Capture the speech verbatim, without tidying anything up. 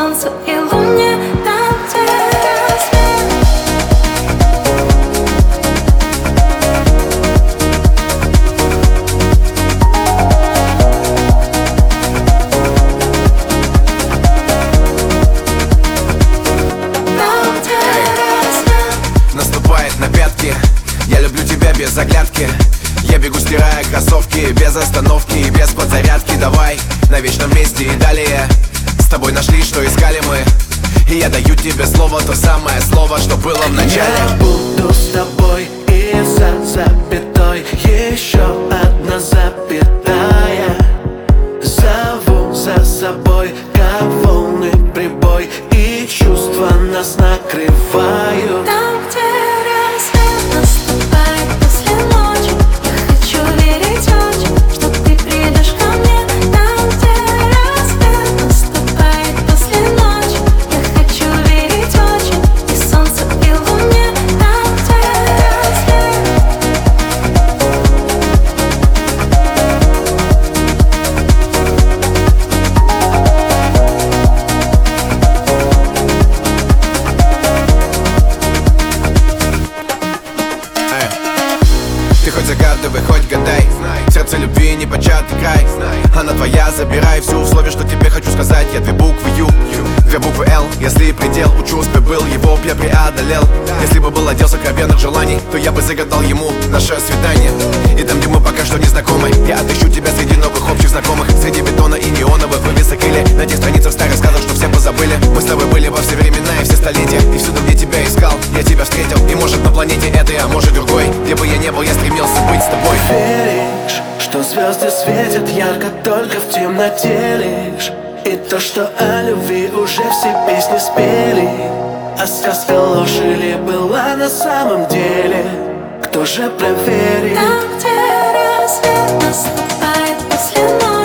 солнцу и луне, там, где рассвет. Там, где рассвет. Наступает на пятки, я люблю тебя без оглядки. Я бегу, стирая кроссовки, без остановки и без подзарядки. Давай на вечном месте и далее. С тобой нашли, что искали мы. И я даю тебе слово, то самое слово, что было в начале. Я буду с тобой и за запятой еще одна запятая. Зову за собой, как волны прибой, и чувства нас накрывают. Там, где рассвет наступает после ночи, я хочу верить очень, что ты придешь ко мне. Там, где рассвет наступает после ночи, я хочу верить очень, и солнцу, и луне. Там, где рассвет. Ты хоть загадывай, хоть гадай, сердце любви не початый край. Она твоя, забирай всю. В слове, что тебе хочу сказать, я две буквы Ю, две буквы Л. Если предел у чувств был, его б я преодолел. Если бы был отдел сокровенных желаний, то я бы загадал ему наше свидание. И там, где мы пока что не знакомы, я отыщу тебя среди новых общих знакомых, среди бетона и неоновых вывесок или на тех страницах старых сказок, что все позабыли. Мы с тобой были во все времена и все столетия, и всюду, где тебя искал, я тебя встретил. И может на планете этой, а может другой, где бы я не был, я стремился быть с тобой. Веришь, что звезды светят ярко только в темноте лишь, и то, что о любви уже все песни спели. А сказка ложь или была на самом деле, кто же проверит? Там, где рассвет наступает после ночи,